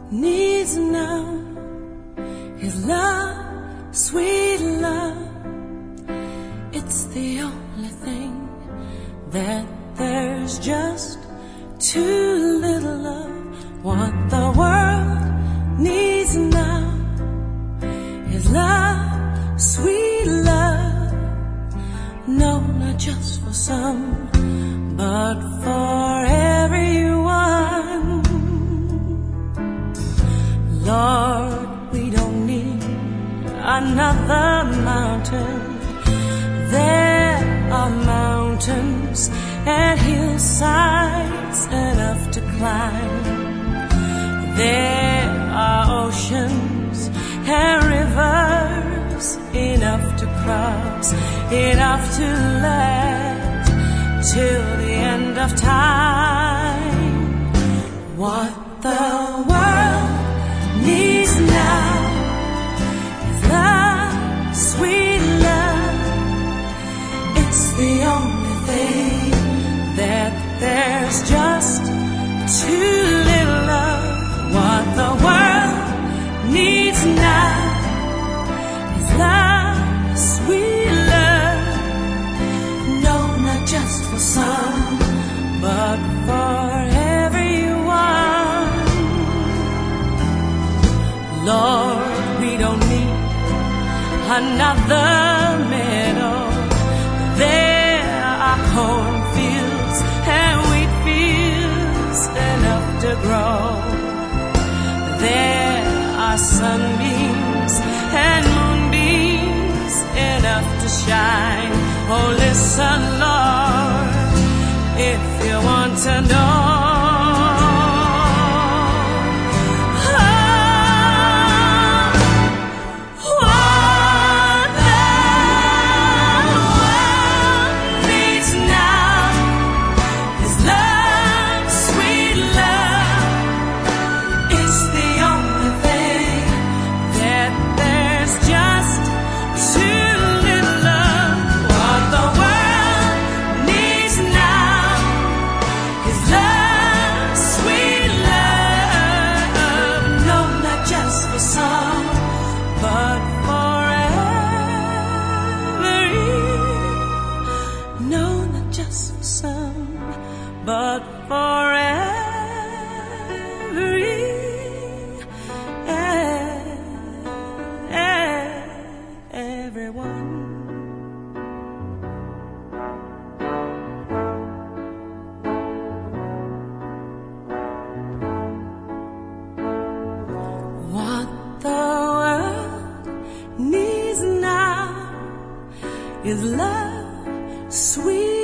needs now is love, sweet love. It's the only thing that there's just too little of. What the world needs now is love, sweet love. No, not just for some, but for everyone. Lord, we don't need another mountain. There are mountains and hillsides enough to climb. There are oceans and rivers enough to cross, enough to last till the end of time. What the world needs now is love, sweet love. It's the only thing that there's just too little of. What the world needs now is love, sweet love. No, not just for some, but for everyone. Lord, we don't need another meadow. There are cornfields and wheat fields enough to grow. There are sunbeams and moonbeams enough to shine. Oh, listen, Lord, if you want to know. But for everyone. What the world needs now is love, sweet